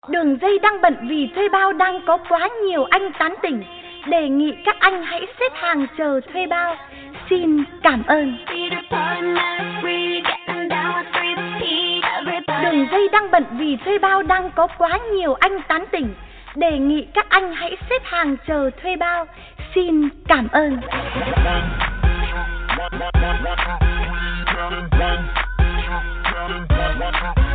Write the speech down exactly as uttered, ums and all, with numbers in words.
Đường dây đang bận vì thuê bao đang có quá nhiều anh tán tỉnh. Đề nghị các anh hãy xếp hàng chờ thuê bao. Xin cảm ơn. Đường dây đang bận vì thuê bao đang có quá nhiều anh tán tỉnh. Đề nghị các anh hãy xếp hàng chờ thuê bao. Xin cảm ơn. One, one, one, one, two, three, counting. One, two, one, one, two,